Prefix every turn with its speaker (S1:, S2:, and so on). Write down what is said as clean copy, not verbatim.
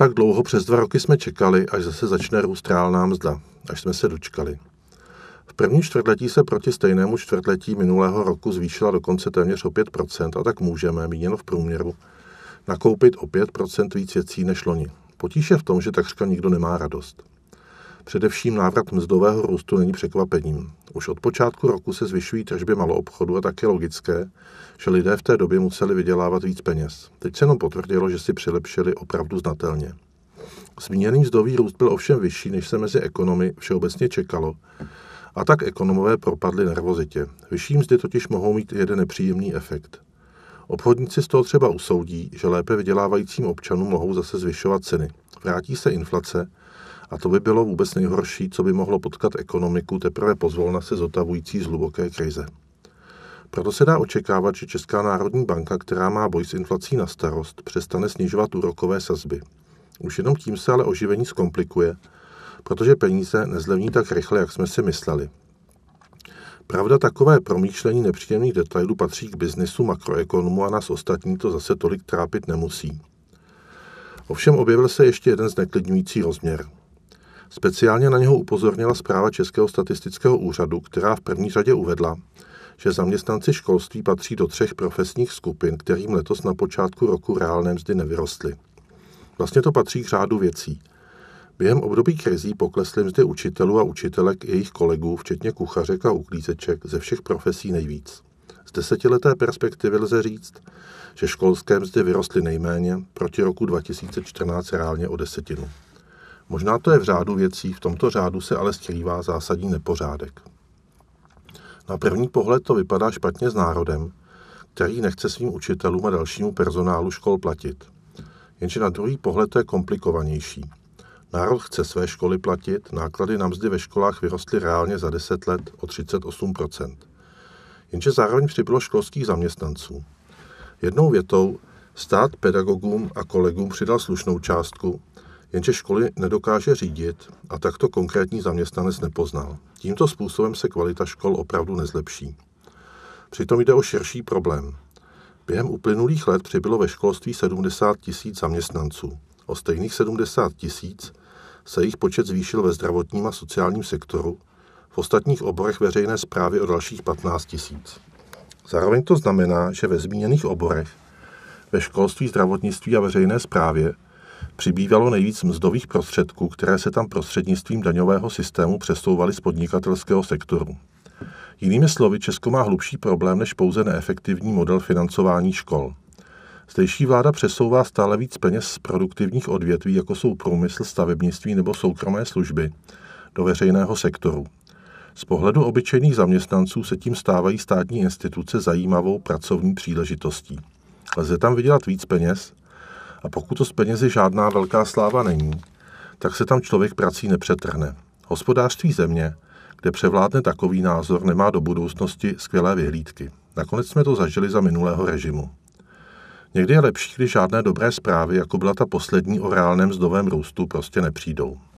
S1: Tak dlouho přes 2 roky jsme čekali, až zase začne růst reálná mzda, až jsme se dočkali. V prvním čtvrtletí se proti stejnému čtvrtletí minulého roku zvýšila dokonce téměř o 5% a tak můžeme, míněno v průměru, nakoupit o 5% víc věcí než loni. Potíž je v tom, že takřka nikdo nemá radost. Především návrat mzdového růstu není překvapením. Už od počátku roku se zvyšují tržby maloobchodu a tak je logické, že lidé v té době museli vydělávat víc peněz. Teď se jenom potvrdilo, že si přilepšili opravdu znatelně. Zmíněný mzdový růst byl ovšem vyšší, než se mezi ekonomy všeobecně čekalo, a tak ekonomové propadli nervozitě. Vyšší mzdy totiž mohou mít jeden nepříjemný efekt. Obchodníci z toho třeba usoudí, že lépe vydělávajícím občanům mohou zase zvyšovat ceny. Vrátí se inflace a to by bylo vůbec nejhorší, co by mohlo potkat ekonomiku teprve pozvolna se zotavující z hluboké krize. Proto se dá očekávat, že Česká národní banka, která má boj s inflací na starost, přestane snižovat úrokové sazby. Už jenom tím se ale oživení zkomplikuje, protože peníze nezlevní tak rychle, jak jsme si mysleli. Pravda, takové promýšlení nepříjemných detailů patří k biznisu makroekonomů a nás ostatní to zase tolik trápit nemusí. Ovšem objevil se ještě jeden zneklidňující rozměr. Speciálně na něho upozornila zpráva Českého statistického úřadu, která v první řadě uvedla, že zaměstnanci školství patří do 3 profesních skupin, kterým letos na počátku roku reálné mzdy nevyrostly. Vlastně to patří k řádu věcí. Během období krizí poklesly mzdy učitelů a učitelek i jejich kolegů, včetně kuchařek a uklízeček, ze všech profesí nejvíc. Z 10leté perspektivy lze říct, že školské mzdy vyrostly nejméně, proti roku 2014 reálně o 10. Možná to je v řádu věcí, v tomto řádu se ale skrývá zásadní nepořádek. Na první pohled to vypadá špatně s národem, který nechce svým učitelům a dalšímu personálu škol platit. Jenže na druhý pohled to je komplikovanější. Národ chce své školy platit, náklady na mzdy ve školách vyrostly reálně za 10 let o 38%. Jenže zároveň přibylo školských zaměstnanců. Jednou větou stát pedagogům a kolegům přidal slušnou částku, jenže školy nedokáže řídit a takto konkrétní zaměstnanec nepoznal. Tímto způsobem se kvalita škol opravdu nezlepší. Přitom jde o širší problém. Během uplynulých let přibylo ve školství 70 000 zaměstnanců. O stejných 70 000 se jejich počet zvýšil ve zdravotním a sociálním sektoru, v ostatních oborech veřejné správy o dalších 15 000. Zároveň to znamená, že ve zmíněných oborech, ve školství, zdravotnictví a veřejné správě, přibývalo nejvíc mzdových prostředků, které se tam prostřednictvím daňového systému přesouvaly z podnikatelského sektoru. Jinými slovy, Česko má hlubší problém než pouze neefektivní model financování škol. Zdejší vláda přesouvá stále víc peněz z produktivních odvětví, jako jsou průmysl, stavebnictví nebo soukromé služby, do veřejného sektoru. Z pohledu obyčejných zaměstnanců se tím stávají státní instituce zajímavou pracovní příležitostí. Lze tam vydělat víc peněz a pokud to s penězi žádná velká sláva není, tak se tam člověk prací nepřetrhne. Hospodářství země, kde převládne takový názor, nemá do budoucnosti skvělé vyhlídky. Nakonec jsme to zažili za minulého režimu. Někdy je lepší, když žádné dobré zprávy, jako byla ta poslední o reálném mzdovém růstu, prostě nepřijdou.